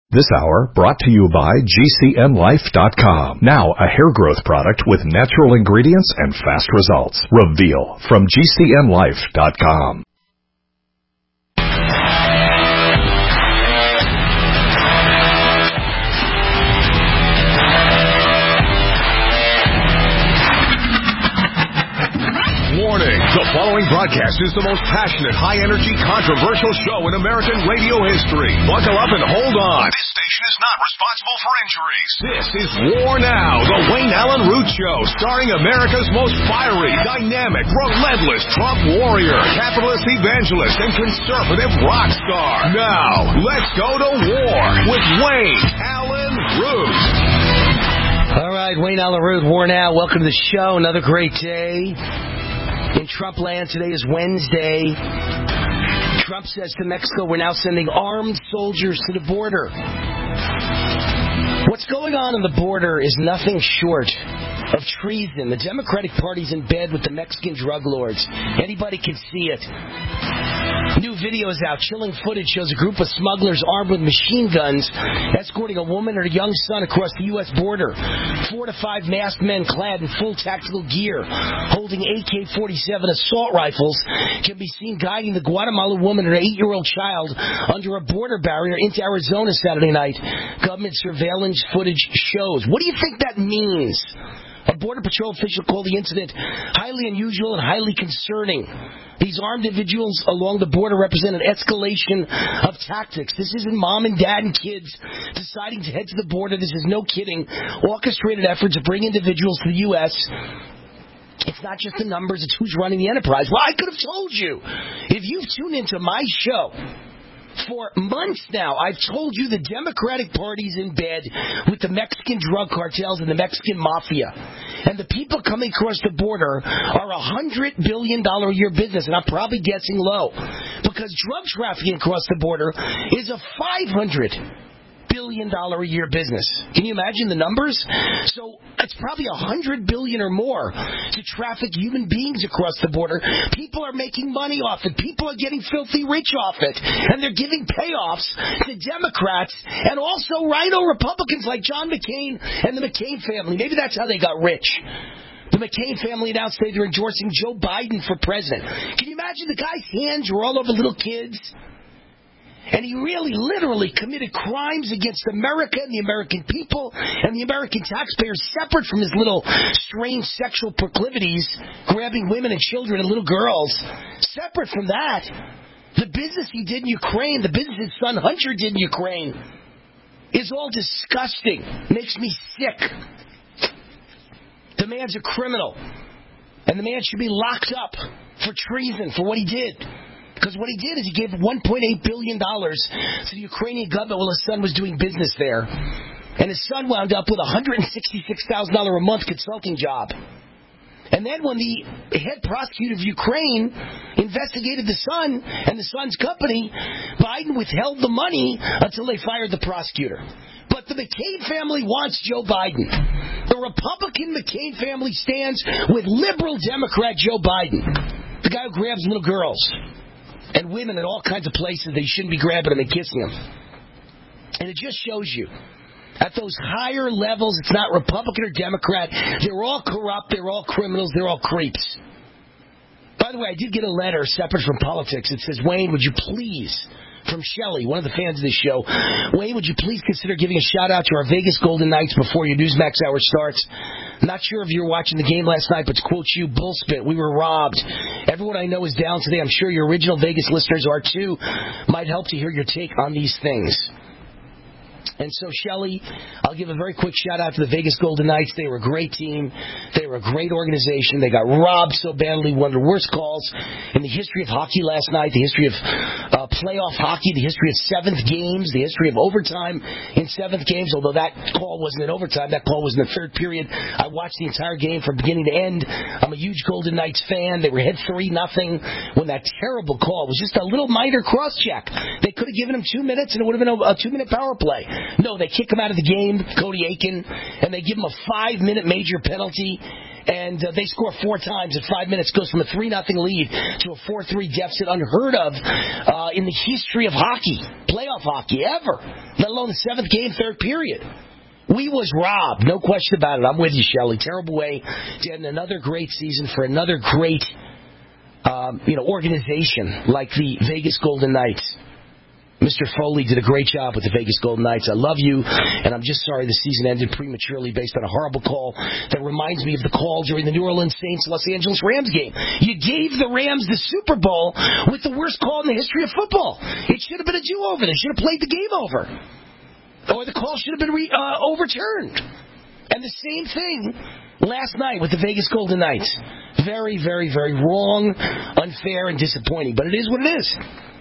This hour brought to you by GCNLife.com. Now a hair growth product with natural ingredients and fast results. Reveal from GCNLife.com. Warning, the following broadcast is the most passionate, high-energy, controversial show in American radio history. Buckle up and hold on. This station is not responsible for injuries. This is War Now, the Wayne Allen Root Show, starring America's most fiery, dynamic, relentless Trump warrior, capitalist evangelist, and conservative rock star. Now, let's go to war with Wayne Allen Root. All right, Wayne Allen Root, War Now. Welcome to the show. Another great day. In Trump land, today is Wednesday. Trump says to Mexico, we're now sending armed soldiers to the border. What's going on the border is nothing short of treason. The Democratic Party's in bed with the Mexican drug lords. Anybody can see it. New video is out. Chilling footage shows a group of smugglers armed with machine guns escorting a woman and her young son across the U.S. border. 4 to 5 masked men clad in full tactical gear, holding AK-47 assault rifles, can be seen guiding the Guatemala woman and her 8-year-old child under a border barrier into Arizona Saturday night. Government surveillance footage shows. What do you think that means? A Border Patrol official called the incident highly unusual and highly concerning. These armed individuals along the border represent an escalation of tactics. This isn't mom and dad and kids deciding to head to the border. This is, no kidding, orchestrated efforts to bring individuals to the U.S. It's not just the numbers, it's who's running the enterprise. Well, I could have told you. If you've tuned into my show, for months now, I've told you the Democratic Party's in bed with the Mexican drug cartels and the Mexican mafia. And the people coming across the border are $100 billion a year business, and I'm probably guessing low. Because drug trafficking across the border is a $500 billion a year business. Can you imagine the numbers? So it's probably $100 billion or more to traffic human beings across the border. People are making money off it. People are getting filthy rich off it. And they're giving payoffs to Democrats and also rhino Republicans like John McCain and the McCain family. Maybe that's how they got rich. The McCain family announced they're endorsing Joe Biden for president. Can you imagine the guy's hands were all over little kids? And he really, literally committed crimes against America and the American people and the American taxpayers, separate from his little strange sexual proclivities, grabbing women and children and little girls. Separate from that, the business he did in Ukraine, the business his son Hunter did in Ukraine, is all disgusting. Makes me sick. The man's a criminal. And the man should be locked up for treason, for what he did. Because what he did is he gave $1.8 billion to the Ukrainian government while his son was doing business there. And his son wound up with a $166,000 a month consulting job. And then when the head prosecutor of Ukraine investigated the son and the son's company, Biden withheld the money until they fired the prosecutor. But the McCain family wants Joe Biden. The Republican McCain family stands with liberal Democrat Joe Biden, the guy who grabs little girls and women in all kinds of places they shouldn't be grabbing them and kissing them. And it just shows you, at those higher levels, it's not Republican or Democrat. They're all corrupt, they're all criminals, they're all creeps. By the way, I did get a letter separate from politics. It says, Wayne, would you please, from Shelley, one of the fans of this show, Wayne, would you please consider giving a shout-out to our Vegas Golden Knights before your Newsmax hour starts? Not sure if you were watching the game last night, but to quote you, bullspit, we were robbed. Everyone I know is down today. I'm sure your original Vegas listeners are too. Might help to hear your take on these things. And so, Shelley, I'll give a very quick shout-out to the Vegas Golden Knights. They were a great team. They were a great organization. They got robbed so badly. One of the worst calls in the history of hockey last night, the history of playoff hockey, the history of seventh games, the history of overtime in seventh games, although that call wasn't in overtime. That call was in the third period. I watched the entire game from beginning to end. I'm a huge Golden Knights fan. They were ahead 3-0 when that terrible call was just a little minor cross-check. They could have given him 2 minutes, and it would have been a 2-minute power play. No, they kick him out of the game, Cody Aiken, and they give him a 5-minute major penalty, And they score 4 times in 5 minutes, goes from a 3-0 lead to a 4-3 deficit, unheard of in the history of hockey, playoff hockey, ever, let alone the 7th game, 3rd period. We was robbed, no question about it. I'm with you, Shelley. Terrible way to end another great season for another great organization like the Vegas Golden Knights. Mr. Foley did a great job with the Vegas Golden Knights. I love you, and I'm just sorry the season ended prematurely based on a horrible call that reminds me of the call during the New Orleans Saints-Los Angeles Rams game. You gave the Rams the Super Bowl with the worst call in the history of football. It should have been a do-over. They should have played the game over. Or the call should have been overturned. And the same thing last night with the Vegas Golden Knights. Very, very, very wrong, unfair, and disappointing. But it is what it is.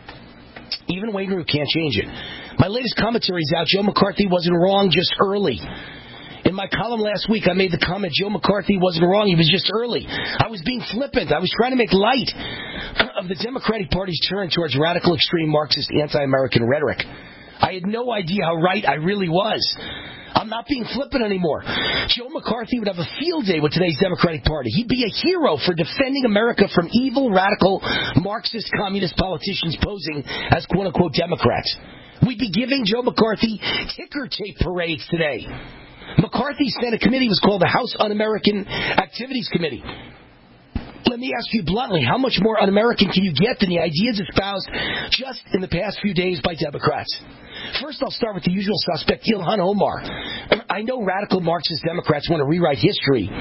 Even Wayne Root can't change it. My latest commentary is out. Joe McCarthy wasn't wrong, just early. In my column last week, I made the comment Joe McCarthy wasn't wrong, he was just early. I was being flippant. I was trying to make light of the Democratic Party's turn towards radical, extreme, Marxist, anti-American rhetoric. I had no idea how right I really was. I'm not being flippant anymore. Joe McCarthy would have a field day with today's Democratic Party. He'd be a hero for defending America from evil, radical, Marxist, communist politicians posing as quote-unquote Democrats. We'd be giving Joe McCarthy ticker tape parades today. McCarthy's Senate committee was called the House Un-American Activities Committee. Let me ask you bluntly, how much more un-American can you get than the ideas espoused just in the past few days by Democrats? First, I'll start with the usual suspect, Ilhan Omar. I know radical Marxist Democrats want to rewrite history,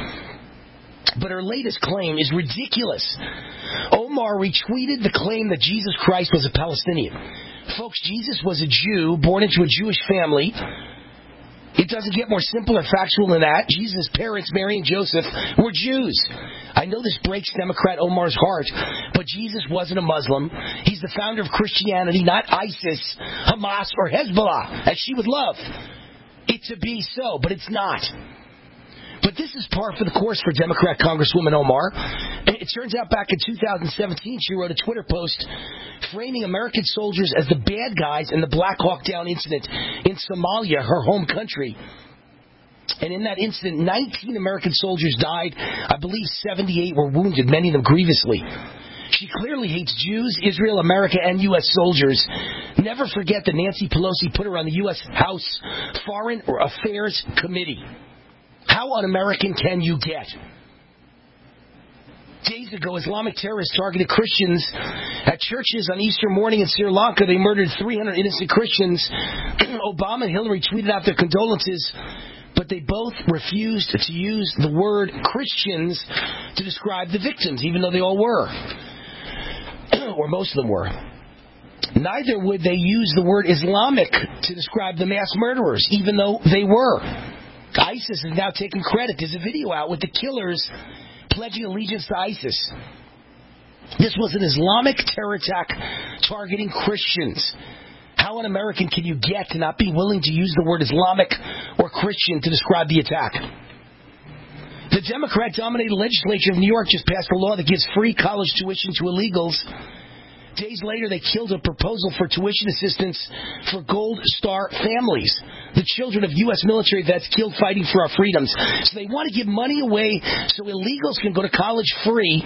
but her latest claim is ridiculous. Omar retweeted the claim that Jesus Christ was a Palestinian. Folks, Jesus was a Jew born into a Jewish family. It doesn't get more simple or factual than that. Jesus' parents, Mary and Joseph, were Jews. I know this breaks Democrat Omar's heart, but Jesus wasn't a Muslim. He's the founder of Christianity, not ISIS, Hamas, or Hezbollah, as she would love it to be so, but it's not. But this is par for the course for Democrat Congresswoman Omar. It turns out back in 2017, she wrote a Twitter post framing American soldiers as the bad guys in the Black Hawk Down incident in Somalia, her home country. And in that incident, 19 American soldiers died. I believe 78 were wounded, many of them grievously. She clearly hates Jews, Israel, America, and U.S. soldiers. Never forget that Nancy Pelosi put her on the U.S. House Foreign Affairs Committee. How un-American can you get? Days ago, Islamic terrorists targeted Christians at churches on Easter morning in Sri Lanka. They murdered 300 innocent Christians. Obama and Hillary tweeted out their condolences, but they both refused to use the word Christians to describe the victims, even though they all were. Or most of them were. Neither would they use the word Islamic to describe the mass murderers, even though they were. ISIS has now taken credit. There's a video out with the killers pledging allegiance to ISIS. This was an Islamic terror attack targeting Christians. How un-American can you get to not be willing to use the word Islamic or Christian to describe the attack? The Democrat-dominated legislature of New York just passed a law that gives free college tuition to illegals. Days later, they killed a proposal for tuition assistance for Gold Star families, the children of U.S. military vets killed fighting for our freedoms. So they want to give money away so illegals can go to college free,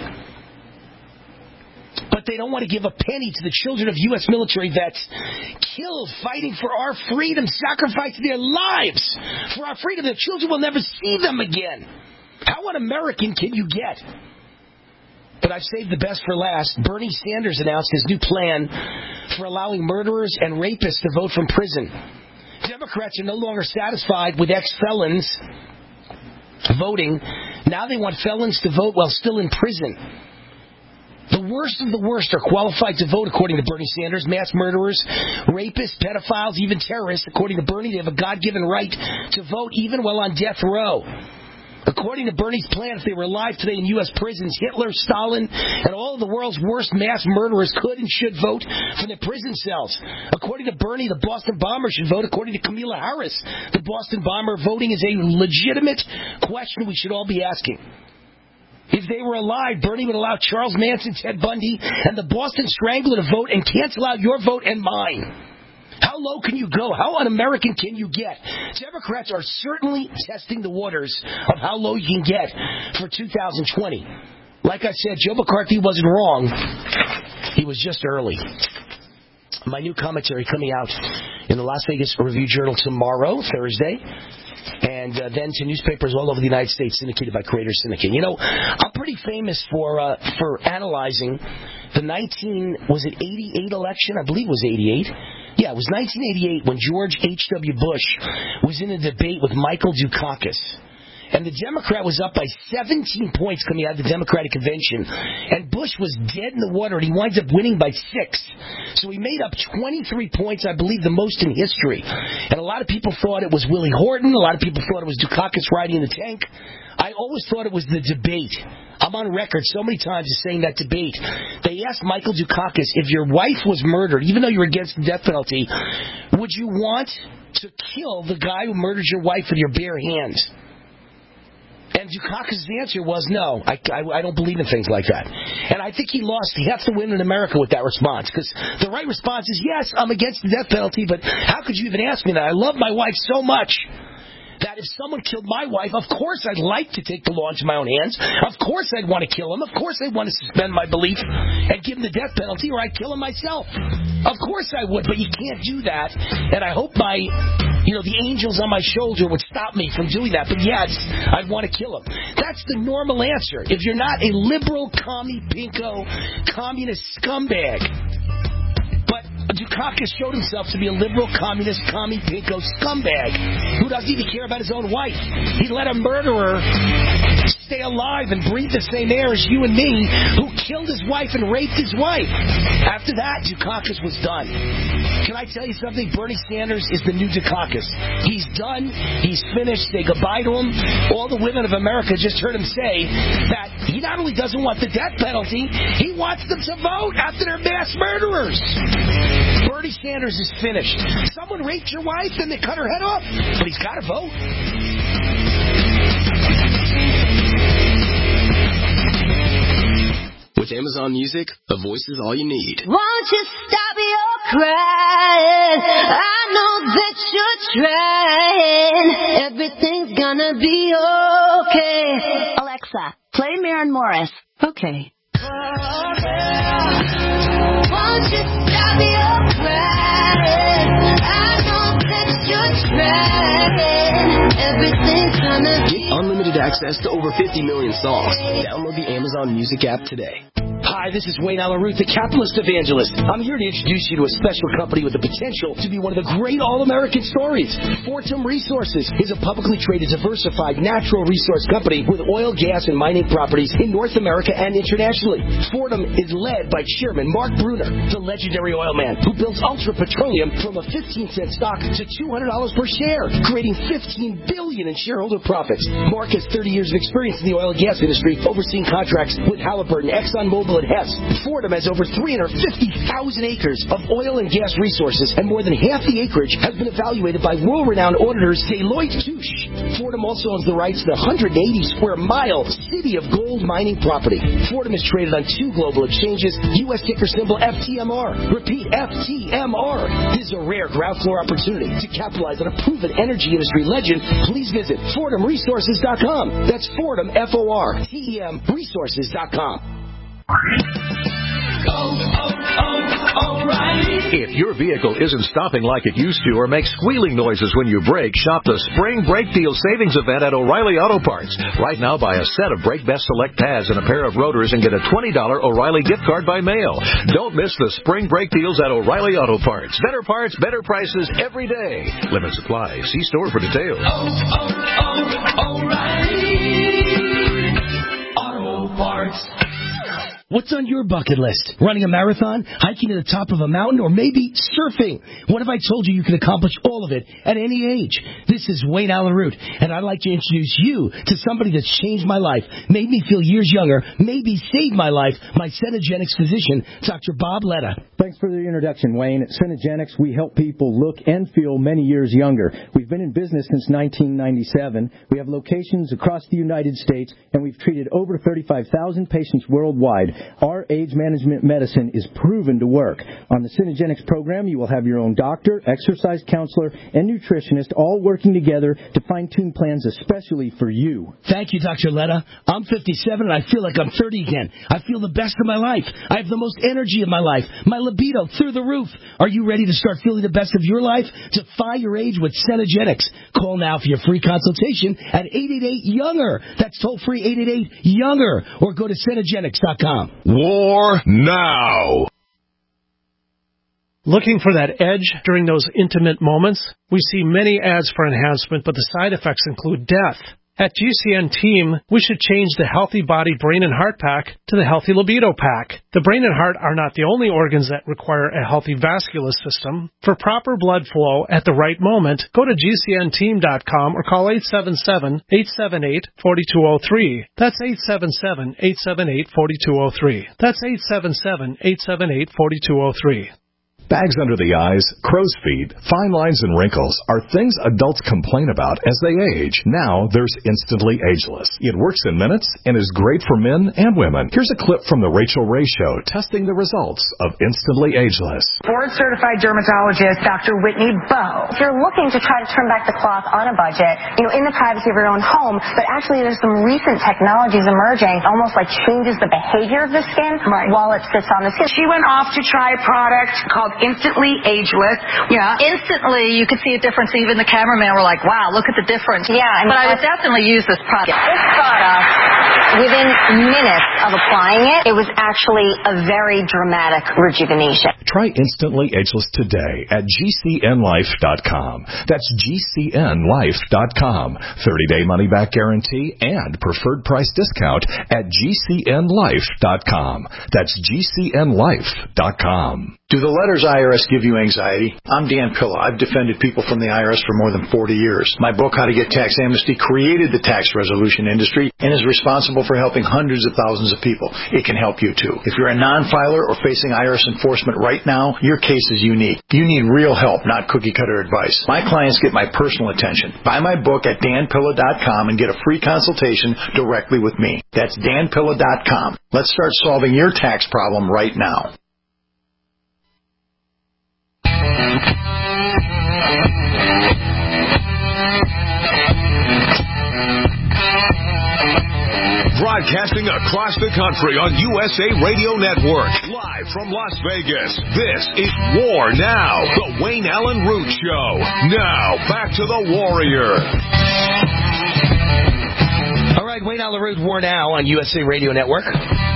but they don't want to give a penny to the children of U.S. military vets killed fighting for our freedom, sacrificing their lives for our freedom. Their children will never see them again. How un-American can you get? But I've saved the best for last. Bernie Sanders announced his new plan for allowing murderers and rapists to vote from prison. Democrats are no longer satisfied with ex-felons voting. Now they want felons to vote while still in prison. The worst of the worst are qualified to vote, according to Bernie Sanders. Mass murderers, rapists, pedophiles, even terrorists. According to Bernie, they have a God-given right to vote even while on death row. According to Bernie's plan, if they were alive today in U.S. prisons, Hitler, Stalin, and all of the world's worst mass murderers could and should vote from their prison cells. According to Bernie, the Boston bomber should vote. According to Kamala Harris, the Boston bomber, voting is a legitimate question we should all be asking. If they were alive, Bernie would allow Charles Manson, Ted Bundy, and the Boston Strangler to vote and cancel out your vote and mine. How How low can you go? How un-American can you get? Democrats are certainly testing the waters of how low you can get for 2020. Like I said, Joe McCarthy wasn't wrong. He was just early. My new commentary coming out in the Las Vegas Review-Journal tomorrow, Thursday, and then to newspapers all over the United States, syndicated by Creator Syndicate. You know, I'm pretty famous for analyzing the 88 election? I believe it was 88. Yeah, it was 1988 when George H.W. Bush was in a debate with Michael Dukakis. And the Democrat was up by 17 points coming out of the Democratic Convention. And Bush was dead in the water, and he winds up winning by 6. So he made up 23 points, I believe the most in history. And a lot of people thought it was Willie Horton. A lot of people thought it was Dukakis riding in the tank. I always thought it was the debate. I'm on record so many times as saying that debate. They asked Michael Dukakis, if your wife was murdered, even though you're against the death penalty, would you want to kill the guy who murdered your wife with your bare hands? And Dukakis' answer was no. I don't believe in things like that. And I think he lost half the win in America with that response. Because the right response is, yes, I'm against the death penalty, but how could you even ask me that? I love my wife so much that if someone killed my wife, of course I'd like to take the law into my own hands. Of course I'd want to kill him. Of course I'd want to suspend my belief and give him the death penalty, or I'd kill him myself. Of course I would, but you can't do that. And I hope the angels on my shoulder would stop me from doing that. But yes, I'd want to kill him. That's the normal answer. If you're not a liberal, commie, pinko, communist scumbag. But Dukakis showed himself to be a liberal, communist, commie, pinko scumbag who doesn't even care about his own wife. He let a murderer stay alive and breathe the same air as you and me, who killed his wife and raped his wife. After that, Dukakis was done. Can I tell you something? Bernie Sanders is the new Dukakis. He's done. He's finished. Say goodbye to him. All the women of America just heard him say that he not only doesn't want the death penalty, he wants them to vote after they're mass murderers. Bernie Sanders is finished. Someone raped your wife, then they cut her head off. But he's got to vote. With Amazon Music, a voice is all you need. Won't you stop your crying? I know that you're trying. Everything's gonna be okay. Alexa, play Maren Morris. Okay. Won't you stop your crying? I know that you're trying. Everything's gonna be Get unlimited access to over 50 million songs. Download the Amazon Music app today. Hi, this is Wayne Allen Root, the capitalist evangelist. I'm here to introduce you to a special company with the potential to be one of the great all-American stories. Fortum Resources is a publicly traded, diversified, natural resource company with oil, gas, and mining properties in North America and internationally. Fortum is led by Chairman Mark Bruner, the legendary oil man who built Ultra Petroleum from a 15-cent stock to $200 per share, creating $15 billion in shareholder profits. Mark has 30 years of experience in the oil and gas industry, overseeing contracts with Halliburton, ExxonMobil, and Hess. Fortum has over 350,000 acres of oil and gas resources, and more than half the acreage has been evaluated by world-renowned auditors Deloitte Touche. Fortum also owns the rights to the 180 square mile City of Gold mining property. Fortum is traded on 2 global exchanges, U.S. ticker symbol FTMR. Repeat, FTMR. This is a rare ground floor opportunity to capitalize on a proven energy industry legend. Please visit FortumResources.com. That's Fortum, F-O-R-T-E-M, resources.com. If your vehicle isn't stopping like it used to or makes squealing noises when you brake, shop the Spring Brake Deal Savings Event at O'Reilly Auto Parts. Right now, buy a set of Brake Best Select pads and a pair of rotors and get a $20 O'Reilly gift card by mail. Don't miss the Spring Brake Deals at O'Reilly Auto Parts. Better parts, better prices every day. Limit supply. See store for details. O'Reilly Auto Parts. What's on your bucket list? Running a marathon, hiking to the top of a mountain, or maybe surfing? What if I told you can accomplish all of it at any age? This is Wayne Allen Root, and I'd like to introduce you to somebody that's changed my life, made me feel years younger, maybe saved my life, my Cenegenics physician, Dr. Bob Letta. Thanks for the introduction, Wayne. At Cenegenics, we help people look and feel many years younger. We've been in business since 1997. We have locations across the United States, and we've treated over 35,000 patients worldwide. Our age management medicine is proven to work. On the Synergenics program, you will have your own doctor, exercise counselor, and nutritionist all working together to fine-tune plans especially for you. Thank you, Dr. Letta. I'm 57 and I feel like I'm 30 again. I feel the best of my life. I have the most energy of my life. My libido through the roof. Are you ready to start feeling the best of your life? Defy your age with Synergenics. Call now for your free consultation at 888-YOUNGER. That's toll-free 888-YOUNGER. Or go to Synergenics.com. War now. Looking for that edge during those intimate moments? We see many ads for enhancement, but the side effects include death. At GCN Team, we should change the Healthy Body, Brain, and Heart Pack to the Healthy Libido Pack. The brain and heart are not the only organs that require a healthy vascular system. For proper blood flow at the right moment, go to GCNteam.com or call 877-878-4203. That's 877-878-4203. That's 877-878-4203. Bags under the eyes, crow's feet, fine lines, and wrinkles are things adults complain about as they age. Now there's Instantly Ageless. It works in minutes and is great for men and women. Here's a clip from the Rachel Ray Show testing the results of Instantly Ageless. Board-certified dermatologist Dr. Whitney Bowe. If you're looking to try to turn back the clock on a budget, in the privacy of your own home, but actually there's some recent technologies emerging, almost like changes the behavior of the skin while it sits on the skin. She went off to try a product called Instantly Ageless. Yeah. Instantly, you could see a difference. Even the cameraman were like, wow, look at the difference. Yeah. But I would definitely use this product. This product, within minutes of applying it, it was actually a very dramatic rejuvenation. Try Instantly Ageless today at GCNlife.com. That's GCNlife.com. 30-day money-back guarantee and preferred price discount at GCNlife.com. That's GCNlife.com. Do the letters IRS give you anxiety? I'm Dan Pilla. I've defended people from the IRS for more than 40 years. My book, How to Get Tax Amnesty, created the tax resolution industry and is responsible for helping hundreds of thousands of people. It can help you, too. If you're a non-filer or facing IRS enforcement right now, your case is unique. You need real help, not cookie-cutter advice. My clients get my personal attention. Buy my book at danpilla.com and get a free consultation directly with me. That's danpilla.com. Let's start solving your tax problem right now. Broadcasting across the country on USA Radio Network. Live from Las Vegas, this is War Now, the Wayne Allen Root Show. Now, back to the Warrior. All right, Wayne Allen Root, War Now on USA Radio Network.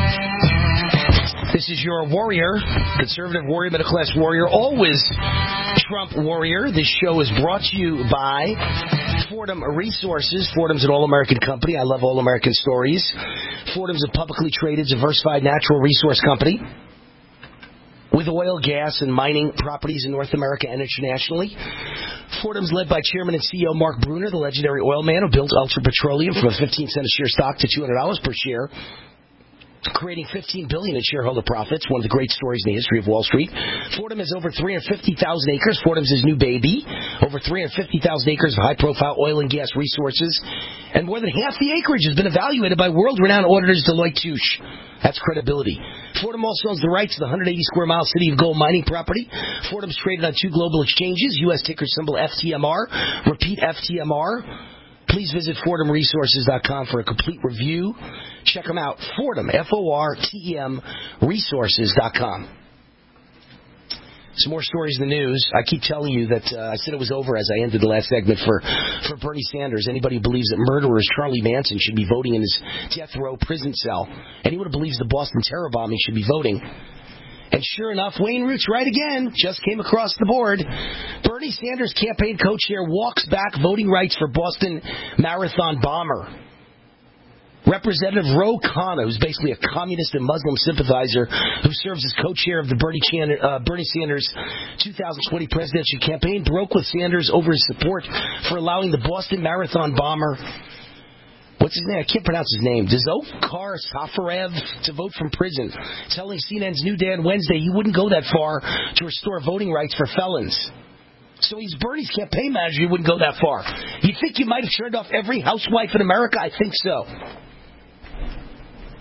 This is your warrior, conservative warrior, middle class warrior, always Trump warrior. This show is brought to you by Fordham Resources. Fordham's an all-American company. I love all-American stories. Fordham's a publicly traded, diversified natural resource company with oil, gas, and mining properties in North America and internationally. Fordham's led by Chairman and CEO Mark Bruner, the legendary oil man who built Ultra Petroleum from a 15-cent a share stock to $200 per share, creating $15 billion in shareholder profits, one of the great stories in the history of Wall Street. Fordham has over 350,000 acres. Fordham's his new baby. Over 350,000 acres of high-profile oil and gas resources. And more than half the acreage has been evaluated by world-renowned auditors Deloitte Touche. That's credibility. Fordham also owns the rights to the 180-square-mile City of Gold mining property. Fordham's traded on 2 global exchanges, U.S. ticker symbol FTMR. Repeat, FTMR. Please visit FordhamResources.com for a complete review. Check them out. Fordham, F-O-R-T-E-M, resources.com. Some more stories in the news. I keep telling you that I said it was over as I ended the last segment for Bernie Sanders. Anybody who believes that murderer Charlie Manson should be voting in his death row prison cell. Anyone who believes the Boston terror bombing should be voting. And sure enough, Wayne Root's right again. Just came across the board. Bernie Sanders campaign co-chair walks back voting rights for Boston Marathon bomber. Representative Ro Khanna, who's basically a communist and Muslim sympathizer who serves as co-chair of the Bernie Sanders 2020 presidential campaign, broke with Sanders over his support for allowing the Boston Marathon bomber, what's his name? I can't pronounce his name. Dzhokhar Safarev to vote from prison, telling CNN's New Day on Wednesday he wouldn't go that far to restore voting rights for felons. So he's Bernie's campaign manager. He wouldn't go that far. You think you might have turned off every housewife in America? I think so. I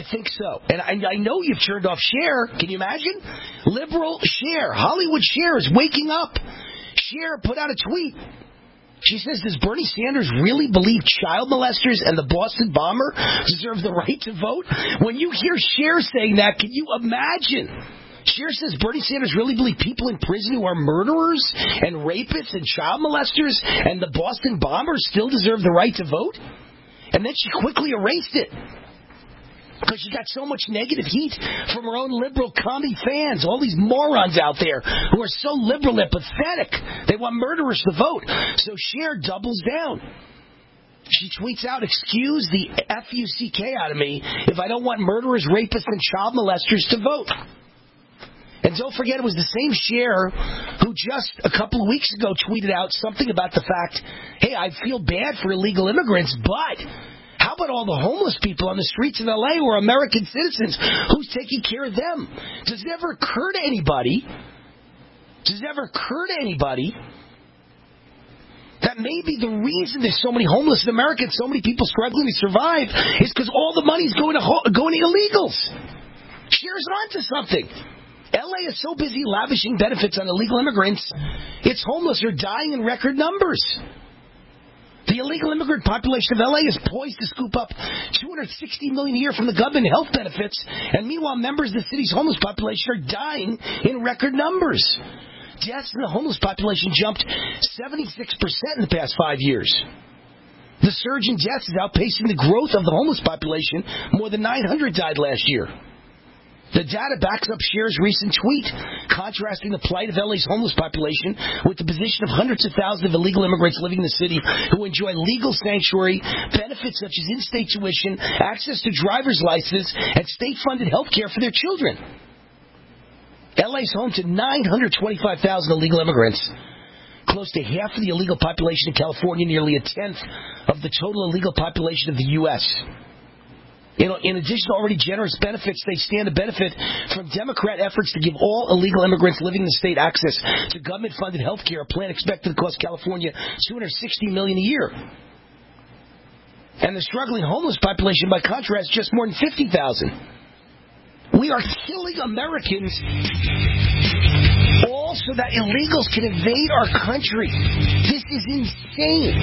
think so. And I know you've turned off Cher. Can you imagine? Liberal Cher. Hollywood Cher is waking up. Cher put out a tweet. She says, does Bernie Sanders really believe child molesters and the Boston bomber deserve the right to vote? When you hear Cher saying that, can you imagine? Cher says Bernie Sanders really believe people in prison who are murderers and rapists and child molesters and the Boston bomber still deserve the right to vote? And then she quickly erased it. Because she got so much negative heat from her own liberal commie fans, all these morons out there who are so liberal and pathetic. They want murderers to vote. So Cher doubles down. She tweets out, excuse the F-U-C-K out of me if I don't want murderers, rapists, and child molesters to vote. And don't forget, it was the same Cher who just a couple of weeks ago tweeted out something about the fact, hey, I feel bad for illegal immigrants, but how about all the homeless people on the streets of L.A. who are American citizens? Who's taking care of them? Does it ever occur to anybody that maybe the reason there's so many homeless in America and so many people struggling to survive is because all the money's going to illegals? Cher's onto something. L.A. is so busy lavishing benefits on illegal immigrants, its homeless are dying in record numbers. The illegal immigrant population of L.A. is poised to scoop up $260 million a year from the government health benefits, and meanwhile, members of the city's homeless population are dying in record numbers. Deaths in the homeless population jumped 76% in the past 5 years. The surge in deaths is outpacing the growth of the homeless population. More than 900 died last year. The data backs up Cher's recent tweet, contrasting the plight of LA's homeless population with the position of hundreds of thousands of illegal immigrants living in the city who enjoy legal sanctuary, benefits such as in-state tuition, access to driver's licenses, and state-funded health care for their children. LA's home to 925,000 illegal immigrants. Close to half of the illegal population in California, nearly a tenth of the total illegal population of the U.S. In addition to already generous benefits, they stand to benefit from Democrat efforts to give all illegal immigrants living in the state access to government-funded health care, a plan expected to cost California $260 million a year. And the struggling homeless population, by contrast, just more than 50,000. We are killing Americans all so that illegals can invade our country. This is insane.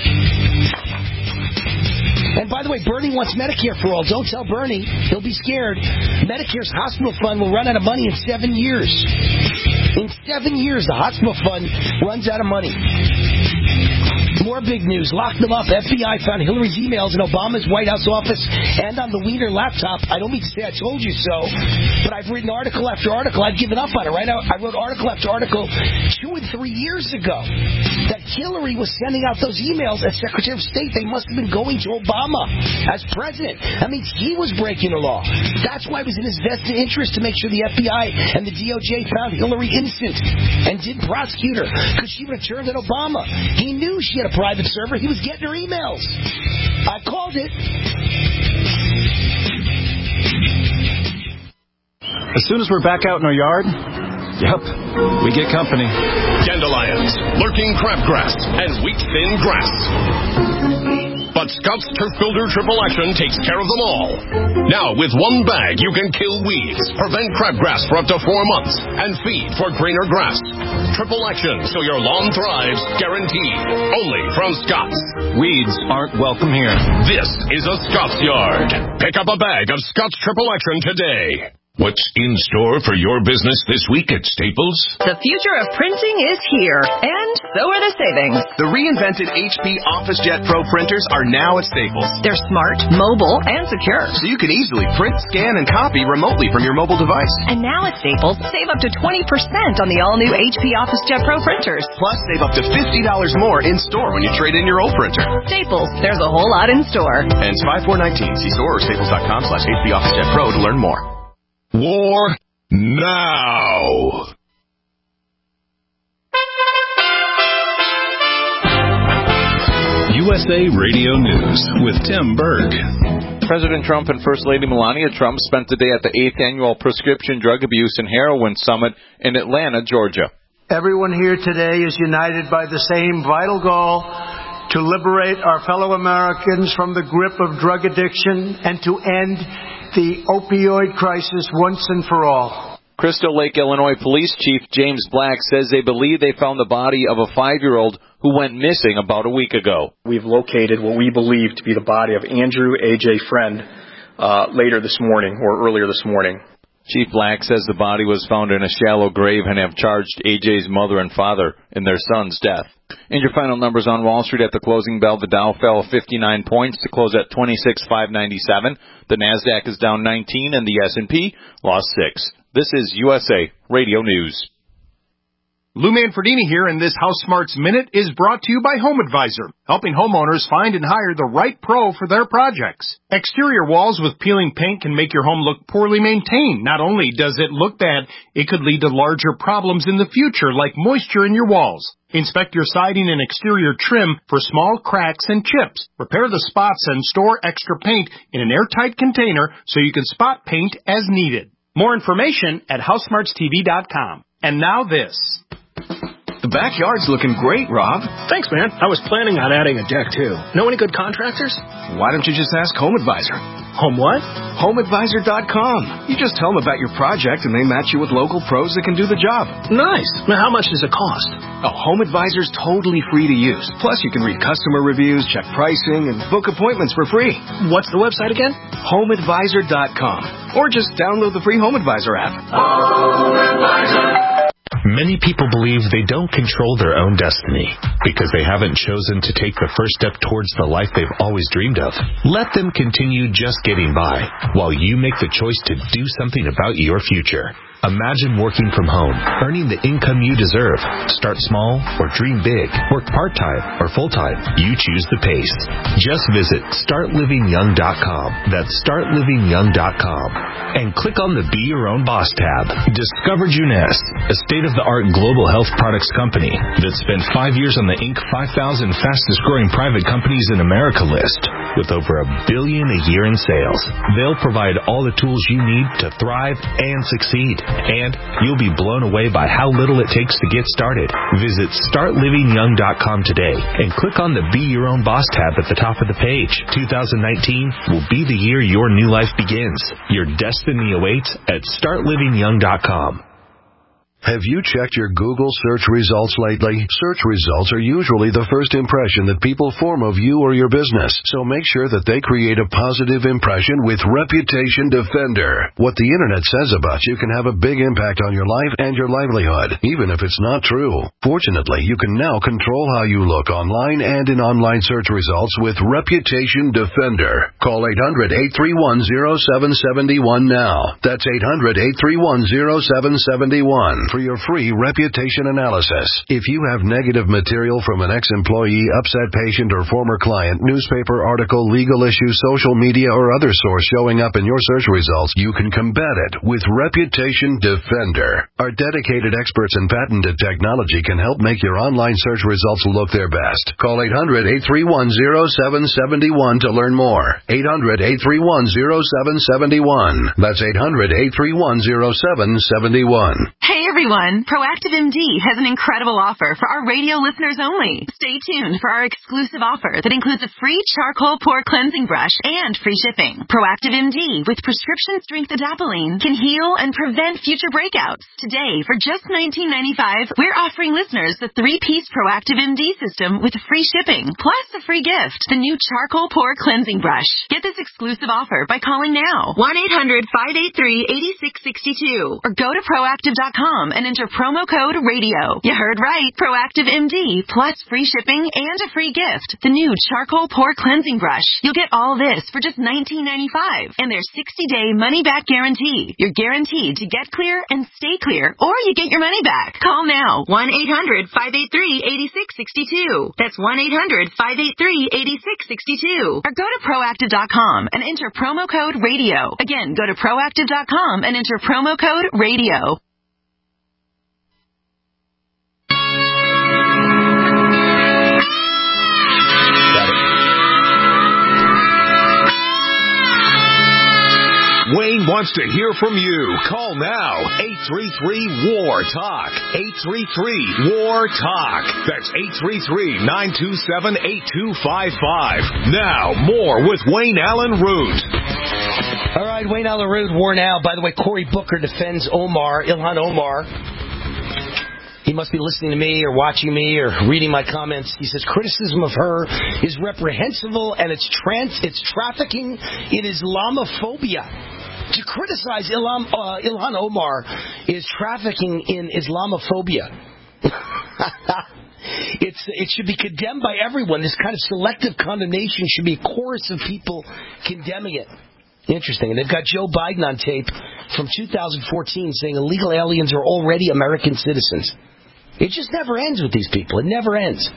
And by the way, Bernie wants Medicare for all. Don't tell Bernie. He'll be scared. Medicare's hospital fund will run out of money in 7 years. In 7 years, the hospital fund runs out of money. More big news. Locked them up. FBI found Hillary's emails in Obama's White House office and on the Wiener laptop. I don't mean to say I told you so, but I've written article after article. I've given up on it, right? I wrote article after article 2 and 3 years ago that Hillary was sending out those emails as Secretary of State. They must have been going to Obama as president. That means he was breaking the law. That's why it was in his vested interest to make sure the FBI and the DOJ found Hillary innocent and didn't prosecute her, because she would have turned on Obama. He knew she had a private server. He was getting her emails. I called it. As soon as we're back out in our yard, yep, we get company. Dandelions, lurking crabgrass, and wheat-thin grass. But Scott's Turf Builder Triple Action takes care of them all. Now, with one bag, you can kill weeds, prevent crabgrass for up to 4 months, and feed for greener grass. Triple Action, so your lawn thrives, guaranteed. Only from Scott's. Weeds aren't welcome here. This is a Scott's Yard. Pick up a bag of Scott's Triple Action today. What's in store for your business this week at Staples? The future of printing is here, and so are the savings. The reinvented HP OfficeJet Pro printers are now at Staples. They're smart, mobile, and secure. So you can easily print, scan, and copy remotely from your mobile device. And now at Staples, save up to 20% on the all-new HP OfficeJet Pro printers. Plus, save up to $50 more in store when you trade in your old printer. Staples, there's a whole lot in store. Ends 5/4/19. See store or staples.com/HP OfficeJet Pro to learn more. War now. USA Radio News with Tim Berg. President Trump and First Lady Melania Trump spent the day at the 8th Annual Prescription Drug Abuse and Heroin Summit in Atlanta, Georgia. Everyone here today is united by the same vital goal: to liberate our fellow Americans from the grip of drug addiction and to end the opioid crisis once and for all. Crystal Lake, Illinois Police Chief James Black says they believe they found the body of a 5-year-old who went missing about a week ago. We've located what we believe to be the body of Andrew A.J. Friend earlier this morning. Chief Black says the body was found in a shallow grave and have charged A.J.'s mother and father in their son's death. And your final numbers on Wall Street at the closing bell. The Dow fell 59 points to close at 26,597. The Nasdaq is down 19 and the S&P lost 6. This is USA Radio News. Lou Manfredini here, and this House Smarts Minute is brought to you by Home Advisor, helping homeowners find and hire the right pro for their projects. Exterior walls with peeling paint can make your home look poorly maintained. Not only does it look bad, it could lead to larger problems in the future, like moisture in your walls. Inspect your siding and exterior trim for small cracks and chips. Repair the spots and store extra paint in an airtight container so you can spot paint as needed. More information at HouseSmartsTV.com. And now this. The backyard's looking great, Rob. Thanks, man. I was planning on adding a deck, too. Know any good contractors? Why don't you just ask Home Advisor? Home what? HomeAdvisor.com. You just tell them about your project, and they match you with local pros that can do the job. Nice. Now, how much does it cost? Oh, Home Advisor's totally free to use. Plus, you can read customer reviews, check pricing, and book appointments for free. What's the website again? HomeAdvisor.com. Or just download the free Home Advisor app. Home Advisor. Many people believe they don't control their own destiny because they haven't chosen to take the first step towards the life they've always dreamed of. Let them continue just getting by while you make the choice to do something about your future. Imagine working from home, earning the income you deserve. Start small or dream big. Work part-time or full-time. You choose the pace. Just visit StartLivingYoung.com. That's StartLivingYoung.com. And click on the Be Your Own Boss tab. Discover Juness, a state-of-the-art global health products company that spent 5 years on the Inc. 5,000 fastest-growing private companies in America list with over $1 billion a year in sales. They'll provide all the tools you need to thrive and succeed. And you'll be blown away by how little it takes to get started. Visit StartLivingYoung.com today and click on the Be Your Own Boss tab at the top of the page. 2019 will be the year your new life begins. Your destiny awaits at StartLivingYoung.com. Have you checked your Google search results lately? Search results are usually the first impression that people form of you or your business, so make sure that they create a positive impression with Reputation Defender. What the internet says about you can have a big impact on your life and your livelihood, even if it's not true. Fortunately, you can now control how you look online and in online search results with Reputation Defender. Call 800-831-0771 now. That's 800-831-0771. For your free reputation analysis. If you have negative material from an ex-employee, upset patient, or former client, newspaper article, legal issue, social media, or other source showing up in your search results, you can combat it with Reputation Defender. Our dedicated experts in patented technology can help make your online search results look their best. Call 800-831-0771 to learn more. 800-831-0771. That's 800-831-0771. Hey everyone, Proactive MD has an incredible offer for our radio listeners only. Stay tuned for our exclusive offer that includes a free charcoal pore cleansing brush and free shipping. Proactive MD with prescription strength adapalene can heal and prevent future breakouts. Today, for just $19.95, we're offering listeners the 3-piece Proactive MD system with free shipping, plus a free gift, the new charcoal pore cleansing brush. Get this exclusive offer by calling now, 1-800-583-8662, or go to Proactive.com and enter promo code RADIO. You heard right. Proactive MD plus free shipping and a free gift. The new charcoal pore cleansing brush. You'll get all this for just $19.95 and their 60-day money-back guarantee. You're guaranteed to get clear and stay clear, or you get your money back. Call now. 1-800-583-8662. That's 1-800-583-8662. Or go to Proactive.com and enter promo code RADIO. Again, go to Proactive.com and enter promo code RADIO. Wayne wants to hear from you. Call now. 833-WAR-TALK. 833-WAR-TALK. That's 833-927-8255. Now, more with Wayne Allen Root. All right, Wayne Allyn Root, War Now. By the way, Cory Booker defends Ilhan Omar. He must be listening to me or watching me or reading my comments. He says criticism of her is reprehensible and it's trafficking in Islamophobia. To criticize Ilhan Omar is trafficking in Islamophobia. It should be condemned by everyone. This kind of selective condemnation should be a chorus of people condemning it. Interesting. And they've got Joe Biden on tape from 2014 saying illegal aliens are already American citizens. It just never ends with these people. It never ends.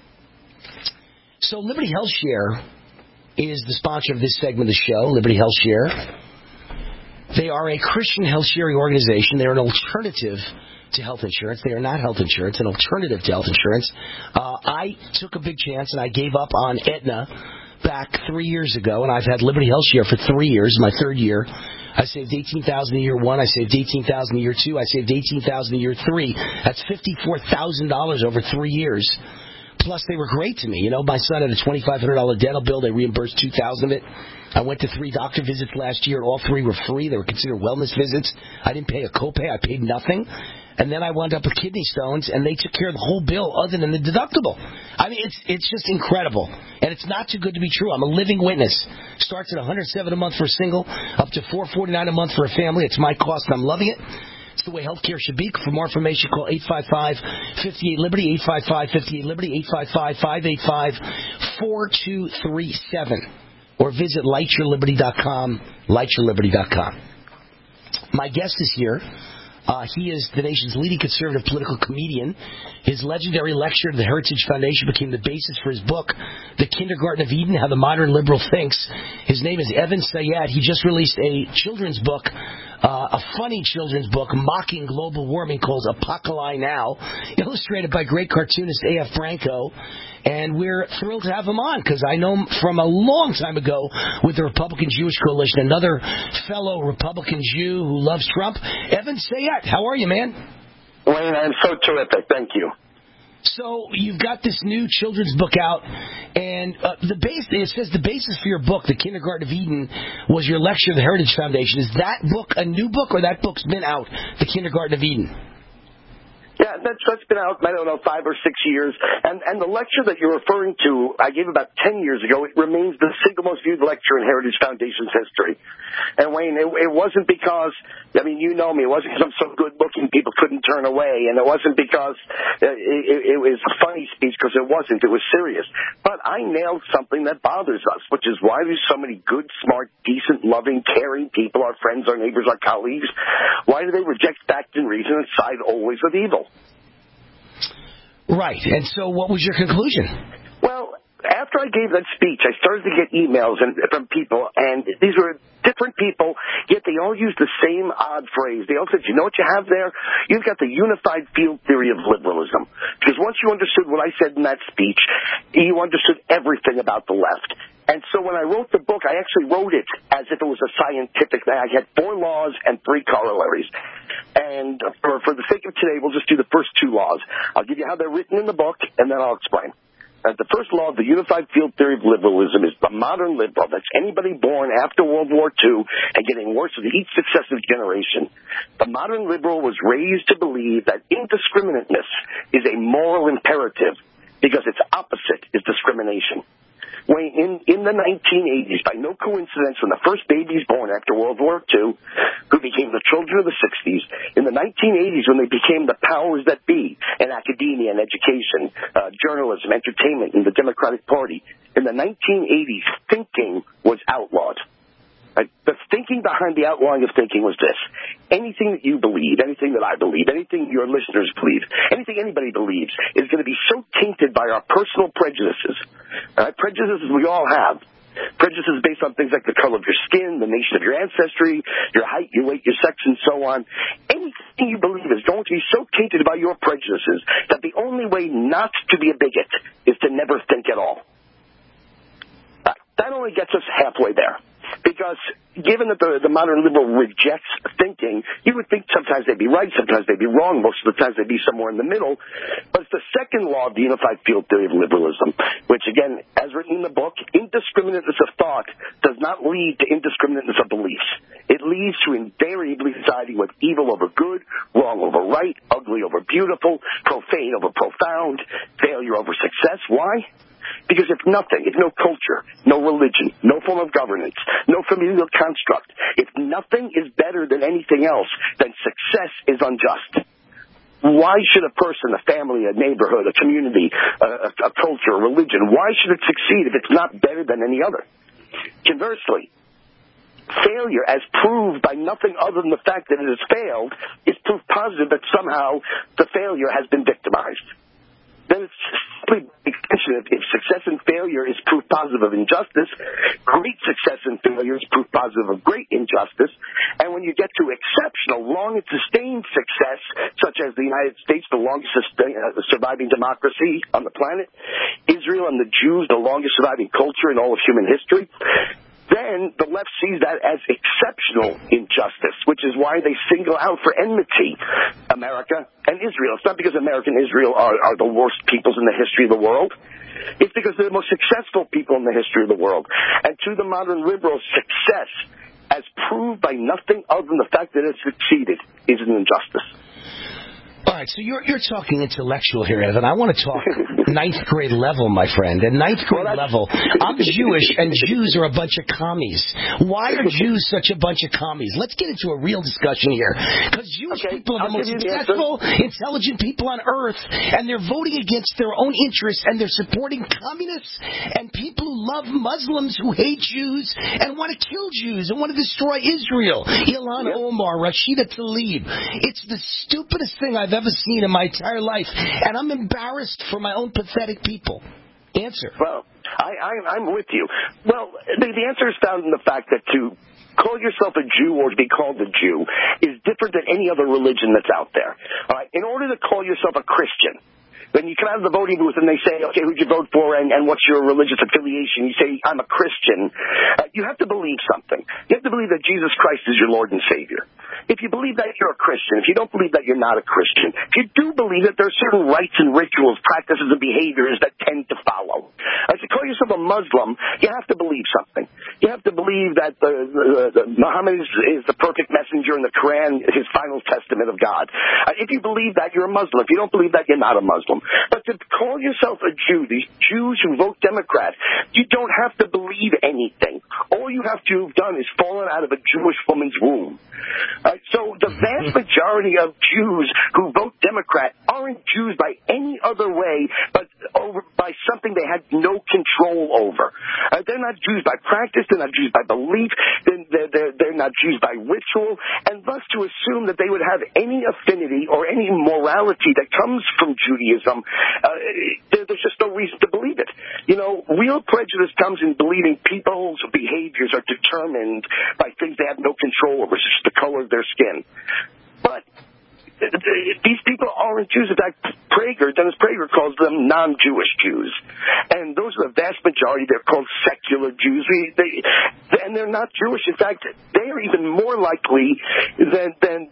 So Liberty Health Share is the sponsor of this segment of the show, Liberty Health Share. They are a Christian health sharing organization. They're an alternative to health insurance. They are not health insurance, an alternative to health insurance. I took a big chance and I gave up on Aetna back 3 years ago, and I've had Liberty Health Share for 3 years, my third year. I saved $18,000 in year one. I saved $18,000 in year two. I saved $18,000 in year three. That's $54,000 over 3 years. Plus, they were great to me. You know, my son had a $2,500 dental bill. They reimbursed $2,000 of it. I went to 3 doctor visits last year, and all 3 were free. They were considered wellness visits. I didn't pay a copay. I paid nothing. And then I wound up with kidney stones, and they took care of the whole bill other than the deductible. I mean, it's just incredible. And it's not too good to be true. I'm a living witness. Starts at $107 a month for a single, up to $449 a month for a family. It's my cost, and I'm loving it. It's the way healthcare should be. For more information, call 855-58-LIBERTY, 855-58-LIBERTY, 855-585-4237. Or visit lightyourliberty.com, lightyourliberty.com. My guest is here. He is the nation's leading conservative political comedian. His legendary lecture to the Heritage Foundation became the basis for his book, The Kindergarten of Eden, How the Modern Liberal Thinks. His name is Evan Sayat. He just released a children's book, a funny children's book, mocking global warming called Apocalypse Now, illustrated by great cartoonist A.F. Franco. And we're thrilled to have him on because I know him from a long time ago with the Republican Jewish Coalition, another fellow Republican Jew who loves Trump. Evan Sayat, how are you, man? Wayne, I'm so terrific. Thank you. So you've got this new children's book out, and it says the basis for your book, The Kindergarten of Eden, was your lecture at the Heritage Foundation. Is that book a new book, or that book's been out, The Kindergarten of Eden? Yeah, that's been out, I don't know, 5 or 6 years. And the lecture that you're referring to, I gave about 10 years ago. It remains the single most viewed lecture in Heritage Foundation's history. And, Wayne, it wasn't because, I mean, you know me, it wasn't because I'm so good-looking people couldn't turn away. And it wasn't because it was a funny speech, because it wasn't. It was serious. But I nailed something that bothers us, which is why do so many good, smart, decent, loving, caring people, our friends, our neighbors, our colleagues, why do they reject fact and reason and side always with evil? Right. And so what was your conclusion? Well, after I gave that speech, I started to get emails from people, and these were different people, yet they all used the same odd phrase. They all said, you know what you have there? You've got the unified field theory of liberalism. Because once you understood what I said in that speech, you understood everything about the left. And so when I wrote the book, I actually wrote it as if it was a scientific thing. I had 4 laws and 3 corollaries. And for the sake of today, we'll just do the first 2 laws. I'll give you how they're written in the book, and then I'll explain. The first law of the unified field theory of liberalism is the modern liberal. That's anybody born after World War II and getting worse with each successive generation. The modern liberal was raised to believe that indiscriminateness is a moral imperative because its opposite is discrimination. When in the 1980s, by no coincidence, when the first babies born after World War II, who became the children of the 60s, in the 1980s when they became the powers that be in academia and education, journalism, entertainment, and the Democratic Party, in the 1980s, thinking was outlawed. The thinking behind the outlawing of thinking was this. Anything that you believe, anything that I believe, anything your listeners believe, anything anybody believes is going to be so tainted by our personal prejudices. Prejudices we all have. Prejudices based on things like the color of your skin, the nation of your ancestry, your height, your weight, your sex, and so on. Anything you believe is going to be so tainted by your prejudices that the only way not to be a bigot is to never think at all. That only gets us halfway there. Because given that the modern liberal rejects thinking, you would think sometimes they'd be right, sometimes they'd be wrong, most of the times they'd be somewhere in the middle. But it's the second law of the unified field theory of liberalism, which, again, as written in the book, Indiscriminateness of thought does not lead to indiscriminateness of beliefs. It leads to invariably deciding with evil over good, wrong over right, ugly over beautiful, profane over profound, failure over success. Why? Because if no culture, no religion, no form of governance, no familial construct, if nothing is better than anything else, then success is unjust. Why should a person, a family, a neighborhood, a community, a culture, a religion, why should it succeed if it's not better than any other? Conversely, failure, as proved by nothing other than the fact that it has failed, is proof positive that somehow the failure has been victimized. Then it's simply if success and failure is proof positive of injustice, great success and failure is proof positive of great injustice, and when you get to exceptional, long and sustained success, such as the United States, the longest surviving democracy on the planet, Israel and the Jews, the longest surviving culture in all of human history, then the left sees that as exceptional injustice, which is why they single out for enmity America and Israel. It's not because America and Israel are the worst peoples in the history of the world. It's because they're the most successful people in the history of the world. And to the modern liberals, success, as proved by nothing other than the fact that it succeeded, is an injustice. All right, so you're talking intellectual here, Evan. I want to talk ninth grade level, my friend. At ninth grade level, I'm Jewish, and Jews are a bunch of commies. Why are Jews such a bunch of commies? Let's get into a real discussion here. Because Jewish people are the most successful, intelligent people on earth, and they're voting against their own interests, and they're supporting communists and people who love Muslims who hate Jews and want to kill Jews and want to destroy Israel. Ilhan Omar, Rashida Tlaib. It's the stupidest thing I've ever seen in my entire life, and I'm embarrassed for my own pathetic people. Answer. Well, I'm with you. Well, the answer is found in the fact that to call yourself a Jew or to be called a Jew is different than any other religion that's out there. All right? In order to call yourself a Christian, when you come out of the voting booth and they say, okay, who'd you vote for and what's your religious affiliation? You say, I'm a Christian. You have to believe something. You have to believe that Jesus Christ is your Lord and Savior. If you believe that, you're a Christian. If you don't believe that, you're not a Christian. If you do believe that, there are certain rites and rituals, practices, and behaviors that tend to follow. If you call yourself a Muslim, you have to believe something. You have to believe that Muhammad is the perfect messenger and the Quran is his final testament of God. If you believe that, you're a Muslim. If you don't believe that, you're not a Muslim. But to call yourself a Jew, these Jews who vote Democrat, you don't have to believe anything. All you have to have done is fallen out of a Jewish woman's womb. So the vast majority of Jews who vote Democrat aren't Jews by any other way but by something they had no control over. They're not Jews by practice. They're not Jews by belief. They're not Jews by ritual. And thus to assume that they would have any affinity or any morality that comes from Judaism, there's just no reason to believe it. You know, real prejudice comes in believing people's behaviors are determined by things they have no control over, such as the color of their skin. But these people aren't Jews. In fact, Dennis Prager calls them non-Jewish Jews. And those are the vast majority. They're called secular Jews. And they're not Jewish. In fact, they are even more likely than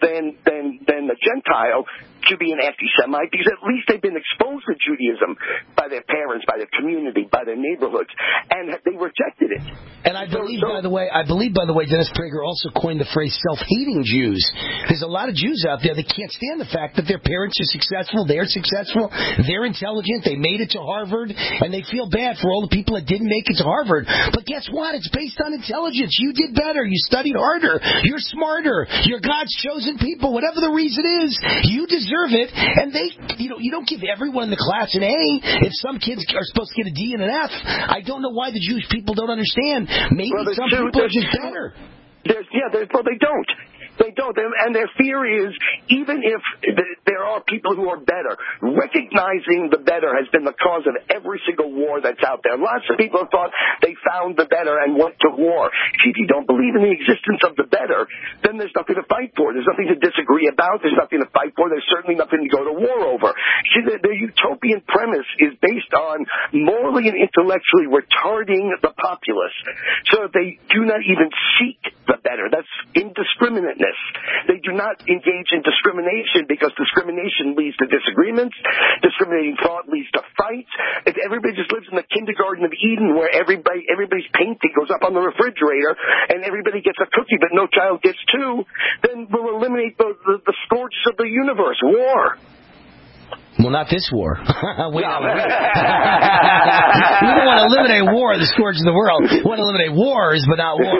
a Gentile to be an anti-Semite, because at least they've been exposed to Judaism by their parents, by their community, by their neighborhoods, and they rejected it. And I believe, by the way, Dennis Prager also coined the phrase self-hating Jews. There's a lot of Jews out there that can't stand the fact that their parents are successful, they're intelligent, they made it to Harvard, and they feel bad for all the people that didn't make it to Harvard. But guess what? It's based on intelligence. You did better. You studied harder. You're smarter. You're God's chosen people. Whatever the reason is, you deserve it, and you don't give everyone in the class an A if some kids are supposed to get a D and an F. I don't know why the Jewish people don't understand. Maybe some people are just better. They don't. They don't. And their fear is, even if there are people who are better, recognizing the better has been the cause of every single war that's out there. Lots of people have thought they found the better and went to war. If you don't believe in the existence of the better, then there's nothing to fight for. There's nothing to disagree about. There's nothing to fight for. There's certainly nothing to go to war over. See, the utopian premise is based on morally and intellectually retarding the populace so that they do not even seek the better. That's indiscriminateness. kindness. They do not engage in discrimination because discrimination leads to disagreements. Discriminating thought leads to fights. If everybody just lives in the kindergarten of Eden where everybody's painting goes up on the refrigerator and everybody gets a cookie but no child gets two, then we'll eliminate the scourges of the universe, war. Well, not this war. We don't want to eliminate war, the scourge of the world. We want to eliminate wars, but not war.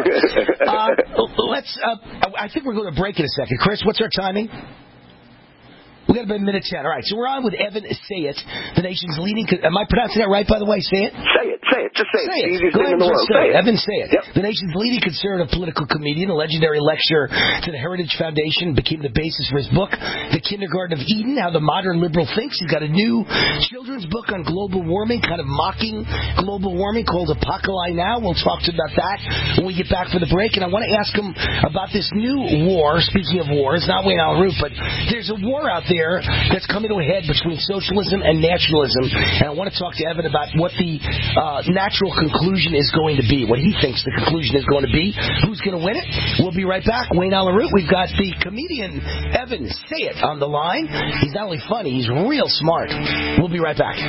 I think we're going to break in a second. Chris, what's our timing? We got about a minute 10. All right, so we're on with Evan Sayet, the nation's leading. Am I pronouncing that right, by the way? Say it. Just say it. Go ahead, just say it. Evan Sayet, the nation's leading conservative political comedian, a legendary lecturer to the Heritage Foundation, became the basis for his book, The Kindergarten of Eden: How the Modern Liberal Thinks. He's got a new children's book on global warming, kind of mocking global warming, called Apocalypse Now. We'll talk to him about that when we get back for the break. And I want to ask him about this new war. Speaking of war, it's not Wayne Allen Root, but there's a war out there that's coming to a head between socialism and nationalism. And I want to talk to Evan about what the natural conclusion is going to be, what he thinks the conclusion is going to be, who's going to win it. We'll be right back. Wayne Allen Root, we've got the comedian Evan Sayet on the line. He's not only funny, he's real smart. We'll be right back.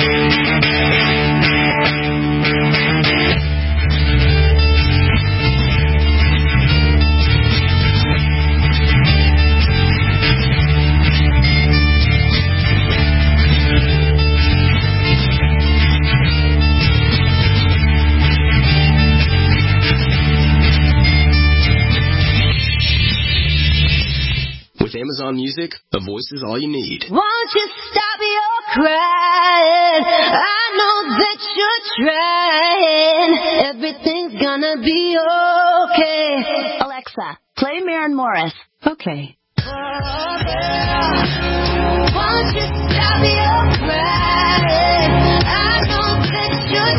Amazon Music, a voice is all you need. Won't you stop your crying? I know that you're trying. Everything's gonna be okay. Alexa, play Maren Morris. Okay. Won't you stop your crying? I know that you're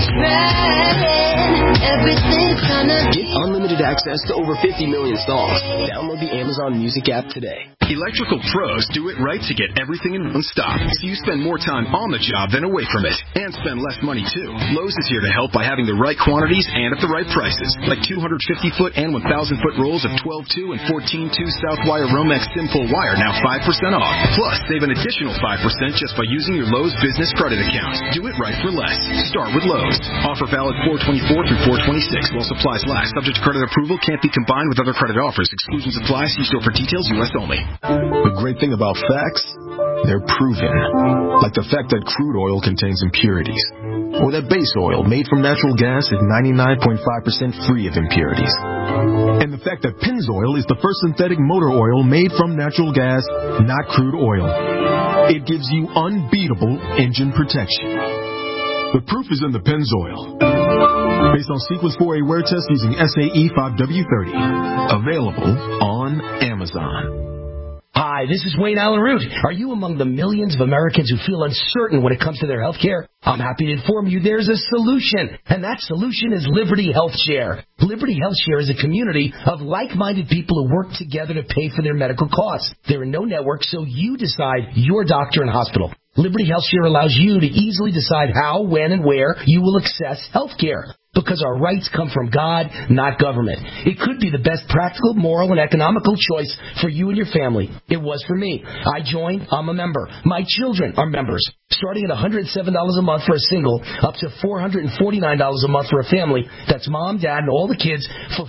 trying. Everything's gonna be Get unlimited access to over 50 million songs. Download the Amazon Music app today. Electrical pros do it right to get everything in one stop, so you spend more time on the job than away from it, and spend less money too. Lowe's is here to help by having the right quantities and at the right prices, like 250-foot and 1,000-foot rolls of 12-2 and 14-2 Southwire Romex Simple Wire, now 5% off. Plus, save an additional 5% just by using your Lowe's business credit account. Do it right for less. Start with Lowe's. Offer valid 4/24 through 4/26 while supplies last. Subject to credit approval. Can't be combined with other credit offers. Exclusions apply. See store for details. U.S. only. The great thing about facts, they're proven. Like the fact that crude oil contains impurities. Or that base oil made from natural gas is 99.5% free of impurities. And the fact that Pennzoil is the first synthetic motor oil made from natural gas, not crude oil. It gives you unbeatable engine protection. The proof is in the Pennzoil. Based on Sequence 4A wear test using SAE 5W30. Available on Amazon. Hi, this is Wayne Allen Root. Are you among the millions of Americans who feel uncertain when it comes to their health care? I'm happy to inform you there's a solution, and that solution is Liberty Health Share. Liberty Health Share is a community of like-minded people who work together to pay for their medical costs. There are no networks, so you decide your doctor and hospital. Liberty Health Share allows you to easily decide how, when, and where you will access health care. Because our rights come from God, not government. It could be the best practical, moral, and economical choice for you and your family. It was for me. I joined. I'm a member. My children are members. Starting at $107 a month for a single, up to $449 a month for a family. That's mom, dad, and all the kids for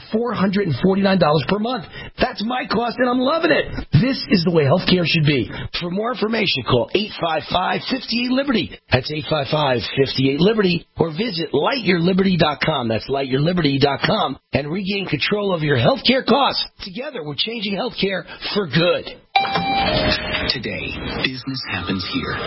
$449 per month. That's my cost, and I'm loving it. This is the way healthcare should be. For more information, call 855-58-LIBERTY. That's 855-58-LIBERTY. Or visit lightyourliberty.com. That's lightyourliberty.com. And regain control of your healthcare costs. Together, we're changing healthcare for good. Today, business happens here,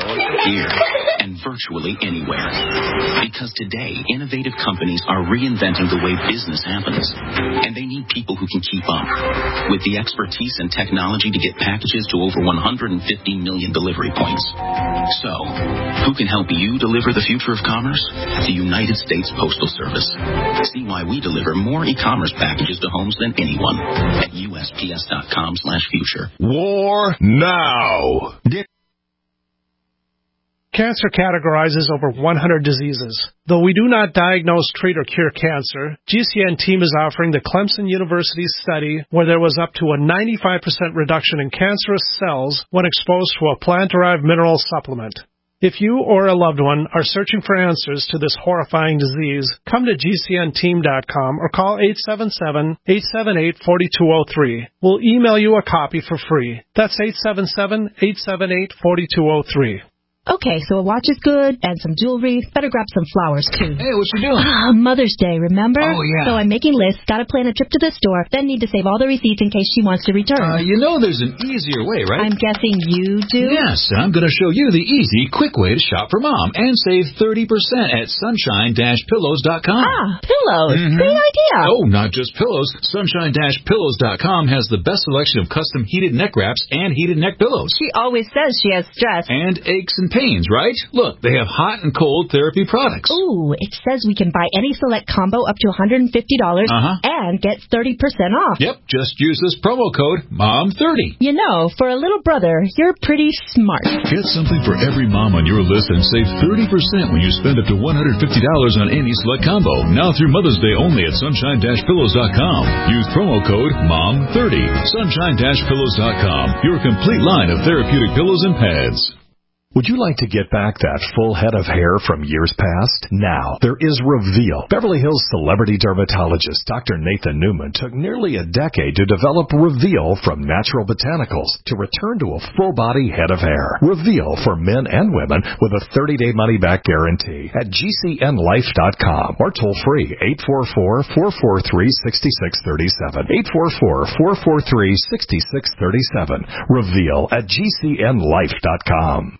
and virtually anywhere. Because today, innovative companies are reinventing the way business happens, and they need people who can keep up with the expertise and technology to get packages to over 150 million delivery points. So, who can help you deliver the future of commerce? The United States Postal Service. See why we deliver more e-commerce packages to homes than anyone at USPS.com/future. War now. Cancer categorizes over 100 diseases. Though we do not diagnose, treat, or cure cancer, GCN team is offering the Clemson University study where there was up to a 95% reduction in cancerous cells when exposed to a plant-derived mineral supplement. If you or a loved one are searching for answers to this horrifying disease, come to GCNteam.com or call 877-878-4203. We'll email you a copy for free. That's 877-878-4203. Okay, so a watch is good, and some jewelry. Better grab some flowers, too. Hey, what you doing? Mother's Day, remember? Oh, yeah. So I'm making lists, gotta plan a trip to the store, then need to save all the receipts in case she wants to return. You know there's an easier way, right? I'm guessing you do? Yes, I'm going to show you the easy, quick way to shop for Mom and save 30% at sunshine-pillows.com. Ah, pillows. Great idea. Oh, not just pillows. Sunshine-pillows.com has the best selection of custom heated neck wraps and heated neck pillows. She always says she has stress. And aches and pains, right? Look, they have hot and cold therapy products. Ooh, it says we can buy any select combo up to $150 and get 30% off. Yep, just use this promo code MOM30. You know, for a little brother, you're pretty smart. Get something for every mom on your list and save 30% when you spend up to $150 on any select combo. Now through Mother's Day only at sunshine-pillows.com. Use promo code MOM30. Sunshine-pillows.com. Your complete line of therapeutic pillows and pads. Would you like to get back that full head of hair from years past? Now, there is Reveal. Beverly Hills celebrity dermatologist Dr. Nathan Newman took nearly a decade to develop Reveal from natural botanicals to return to a full-body head of hair. Reveal for men and women with a 30-day money-back guarantee at GCNlife.com or toll free 844-443-6637. 844-443-6637. Reveal at GCNlife.com.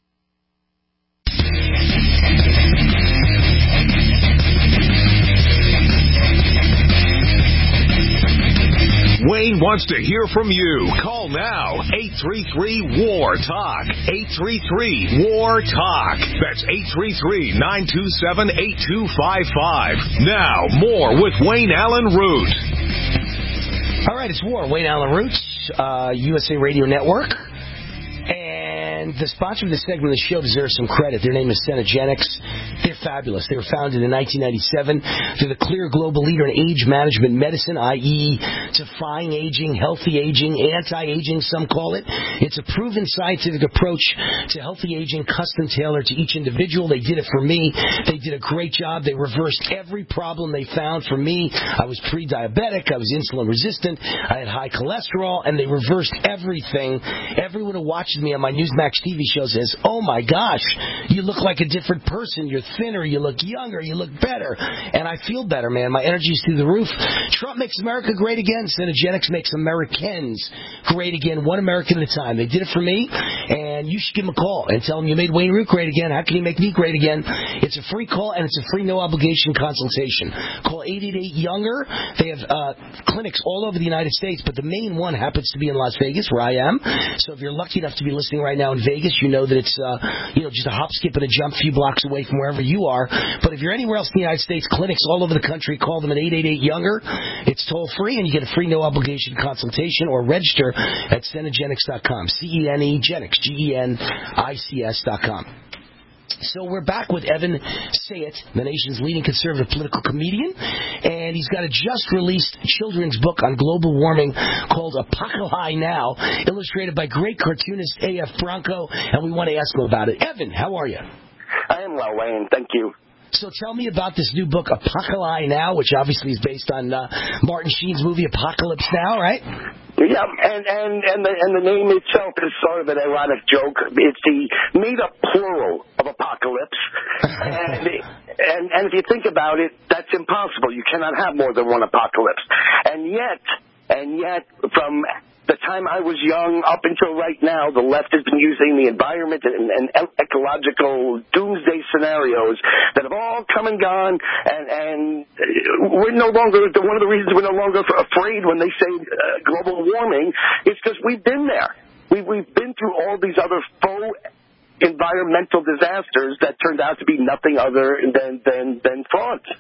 Wayne wants to hear from you. Call now. 833-WAR-TALK. 833-WAR-TALK. That's 833-927-8255. Now, more with Wayne Allen Root. All right, it's War. Wayne Allen Root, USA Radio Network. And the sponsor of this segment of the show deserves some credit. Their name is Cenegenics. They're fabulous. They were founded in 1997. They're the clear global leader in age management medicine, i.e. defying aging, healthy aging, anti-aging, some call it. It's a proven scientific approach to healthy aging, custom tailored to each individual. They did it for me. They did a great job. They reversed every problem they found for me. I was pre-diabetic. I was insulin resistant. I had high cholesterol, and they reversed everything. Everyone who watches me on my Newsmax TV show says, oh my gosh, you look like a different person. You're thinner. You look younger. You look better. And I feel better, man. My energy's through the roof. Trump makes America great again. Cenegenics makes Americans great again, one American at a time. They did it for me, and you should give them a call and tell them you made Wayne Root great again. How can you make me great again? It's a free call, and it's a free no-obligation consultation. Call 888-YOUNGER. They have clinics all over the United States, but the main one happens to be in Las Vegas, where I am. So if you're lucky enough to be listening right now in Vegas, you know that it's just a hop, skip, and a jump, few blocks away from wherever you are. But if you're anywhere else in the United States, clinics all over the country, call them at 888-YOUNGER. It's toll free, and you get a free no-obligation consultation or register at Cenegenics.com. CENEGenics, GENICS.com. So we're back with Evan Sayet, the nation's leading conservative political comedian, and he's got a just-released children's book on global warming called Apocalypse Now, illustrated by great cartoonist A.F. Branco, and we want to ask him about it. Evan, how are you? I am well, Wayne. Thank you. So tell me about this new book, Apocalypse Now, which obviously is based on Martin Sheen's movie Apocalypse Now, right? Yeah, and the name itself is sort of an ironic joke. It's the made-up plural of apocalypse, and if you think about it, that's impossible. You cannot have more than one apocalypse, and yet, from the time I was young up until right now, the left has been using the environment and ecological doomsday scenarios that have all come and gone, and we're no longer, one of the reasons we're no longer afraid when they say global warming is because we've been there. We've been through all these other faux environmental disasters that turned out to be nothing other than frauds.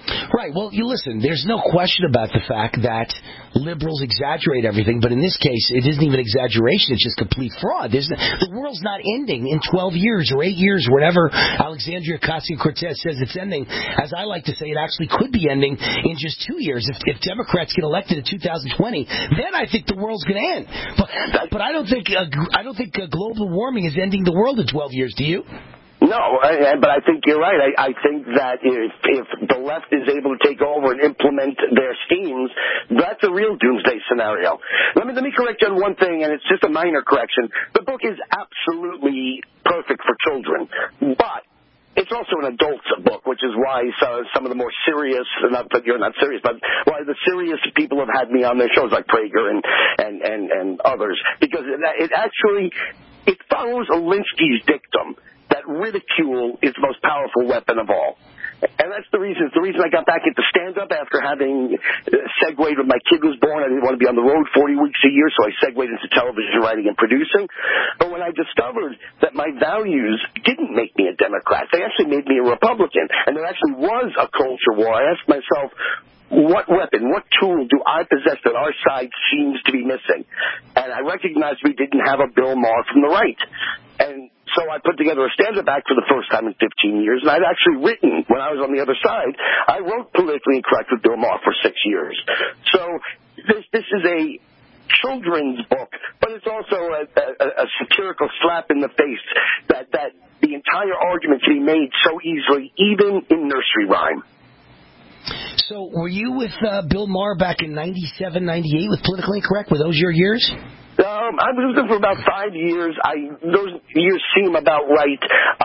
Right. Well, you listen, there's no question about the fact that liberals exaggerate everything, but in this case, it isn't even exaggeration. It's just complete fraud. The world's not ending in 12 years or 8 years, whenever Alexandria Ocasio-Cortez says it's ending. As I like to say, it actually could be ending in just 2 years. If Democrats get elected in 2020, then I think the world's going to end. But I don't think global warming is ending the world in 12 years. Do you? No, but I think you're right. I think that if the left is able to take over and implement their schemes, that's a real doomsday scenario. Let me correct you on one thing, and it's just a minor correction. The book is absolutely perfect for children, but it's also an adult's book, which is why some of the more serious, not that you're not serious, but why the serious people have had me on their shows, like Prager and others, because it follows Alinsky's dictum that ridicule is the most powerful weapon of all. And that's the reason. It's the reason I got back into stand-up after having segued when my kid was born. I didn't want to be on the road 40 weeks a year, so I segued into television writing and producing. But when I discovered that my values didn't make me a Democrat, they actually made me a Republican, and there actually was a culture war, I asked myself, what weapon, what tool do I possess that our side seems to be missing? And I recognized we didn't have a Bill Maher from the right. And so I put together a stand-up act for the first time in 15 years, and I'd actually written, when I was on the other side, I wrote Politically Incorrect with Bill Maher for 6 years. So this is a children's book, but it's also a satirical slap in the face that the entire argument can be made so easily, even in nursery rhyme. So were you with Bill Maher back in 97, 98 with Politically Incorrect? Were those your years? I was with him for about 5 years. Those years seem about right.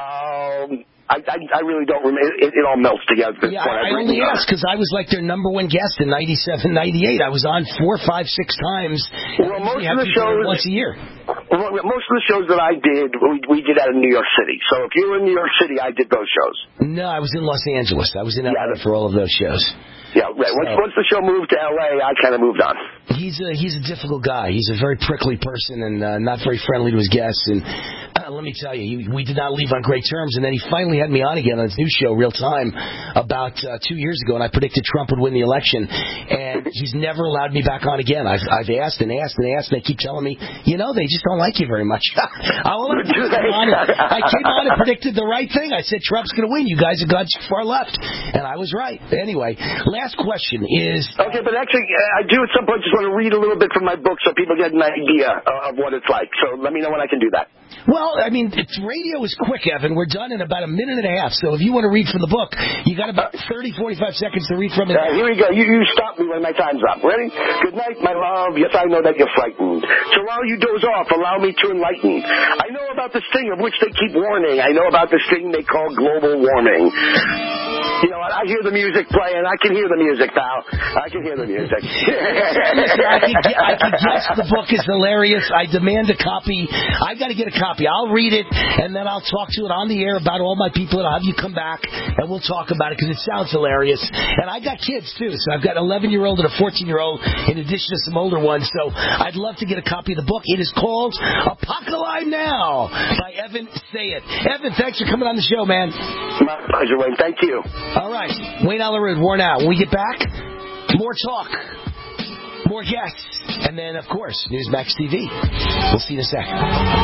I really don't remember. It all melts together. Yeah, I only asked because I was like their number one guest in 97, 98. I was on 4, 5, 6 times. Well, most of the shows once a year. Well, most of the shows that I did, we did out of New York City. So if you were in New York City, I did those shows. No, I was in Los Angeles. I was in LA for all of those shows. Yeah, right. Once the show moved to L.A., I kind of moved on. He's a difficult guy. He's a very prickly person and not very friendly to his guests. And let me tell you, we did not leave on great terms. And then he finally had me on again on his new show, Real Time, about 2 years ago. And I predicted Trump would win the election. And he's never allowed me back on again. I've asked and asked and asked, and they keep telling me, they just don't like you very much. I came on and predicted the right thing. I said Trump's going to win. You guys have gone too far left. And I was right. Anyway, last question is... Okay, but actually, I do at some point just want to read a little bit from my book so people get an idea of what it's like. So let me know when I can do that. Well, I mean, radio is quick, Evan. We're done in about a minute and a half. So if you want to read from the book, you got about 30, 45 seconds to read from it. Here we go. You stop me when my time's up. Ready? Good night, my love. Yes, I know that you're frightened. So while you doze off, allow me to enlighten. I know about this thing of which they keep warning. I know about this thing they call global warming. You know what? I hear the music playing. I can hear the music, pal. I can hear the music. Listen, I can guess the book is hilarious. I demand a copy. I got to get a copy. I'll read it, and then I'll talk to it on the air about all my people, and I'll have you come back, and we'll talk about it, because it sounds hilarious. And I got kids, too, so I've got an 11-year-old and a 14-year-old, in addition to some older ones, so I'd love to get a copy of the book. It is called Apocalypse Now by Evan Sayet. Evan, thanks for coming on the show, man. My pleasure, Wayne. Thank you. All right. Wayne Allyn, War Now. When we get back, more talk, more guests, and then, of course, Newsmax TV. We'll see you in a second.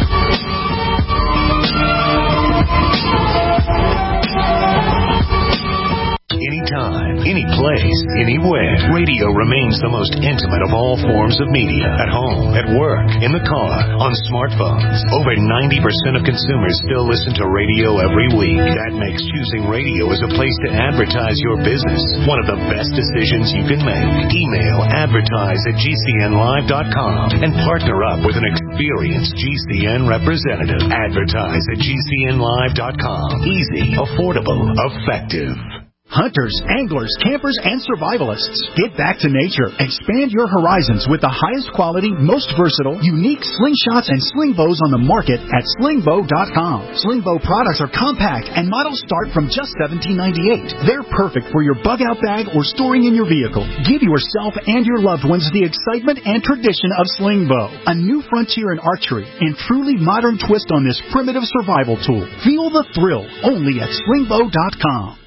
Anytime, any place, anywhere. Radio remains the most intimate of all forms of media. At home, at work, in the car, on smartphones. Over 90% of consumers still listen to radio every week. That makes choosing radio as a place to advertise your business one of the best decisions you can make. Email advertise@gcnlive.com and partner up with an experienced GCN representative. Advertise@gcnlive.com. Easy, affordable, effective. Hunters, anglers, campers, and survivalists. Get back to nature. Expand your horizons with the highest quality, most versatile, unique slingshots and sling bows on the market at slingbow.com. Slingbow products are compact and models start from just $17.98. They're perfect for your bug-out bag or storing in your vehicle. Give yourself and your loved ones the excitement and tradition of Slingbow, a new frontier in archery and truly modern twist on this primitive survival tool. Feel the thrill only at slingbow.com.